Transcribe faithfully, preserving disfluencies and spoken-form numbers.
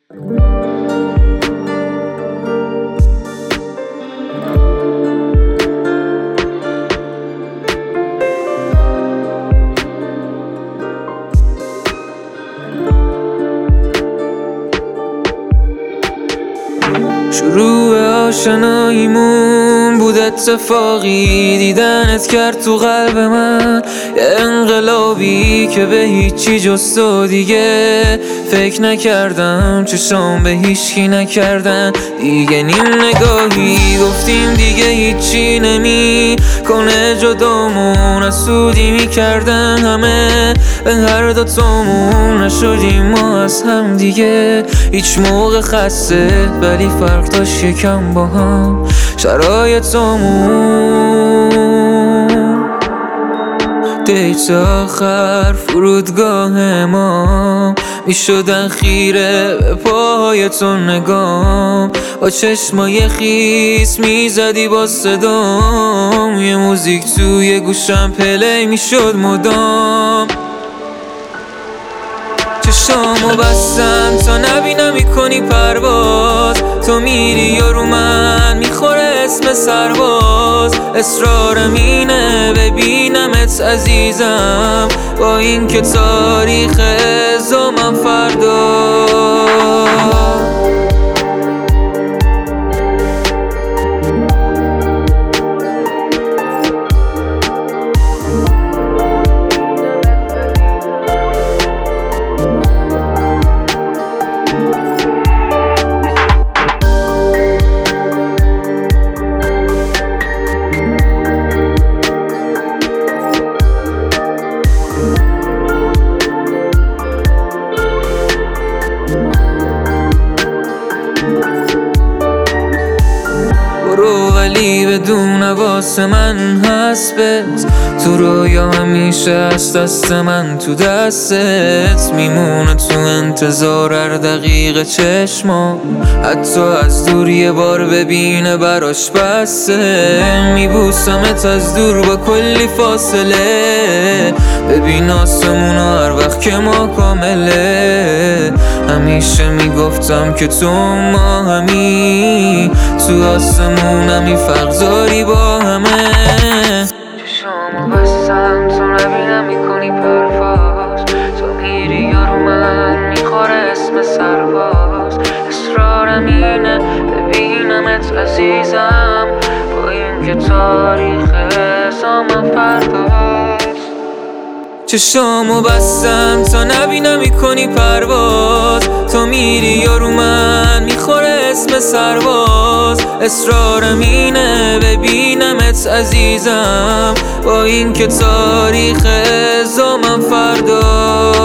شروع آشناییمون بود اتفاقی، دیدنت کرد تو قلب من یه انقلابی که به هیچی جز تو دیگه فکر نکردم، چشام به هیچکی نکردن دیگه. نیم نگاهی گفتیم دیگه هیچی نمی کنه جدامون، از سودی میکردن همه به هر دوتامون، نشدیم ما از هم دیگه هیچ موقع خسته، ولی فرق داشت یکم با هم شرایطامون. دیت آخر فرودگاه ما میشدن خیره به پاهای تو نگام، با چشمای خیس میزدی با صدام، یه موزیک توی گوشم پلی میشد مدام. چشامو بستم تا نبینم میکنی پرواز، تو میری یا رو من میخوره اسم سرباز، اصرارم اینه ببینمت عزیزم، با این که تاریخ ازامم فردا. برو ولی بدون واسه من حسبت، تو رویا همیشه از دست من تو دستت میمونه، تو انتظار هر دقیقه چشمام، حتی از دور یه بار ببینه براش بسه، میبوسمت از دور با کلی فاصله، ببین آسمونو هر وقت که ما کامله، همیشه میگفتم که تو ما همی، تو آسمونمی فرق داری با همه. چشامو بستم تا نبینم میکنی پرواز، تو میری یا رو من میخوره اسم سرباز، اصرارم اینه ببینمت عزیزم، با این که تاریخ ازامم فرداست. چشامو بستم تا نبینم میکنی پرواز، تو میری یا رو من میخوره اسم سرباز، اصرارم اینه ببینمت عزیزم، با این که تاریخ ازامم فردا.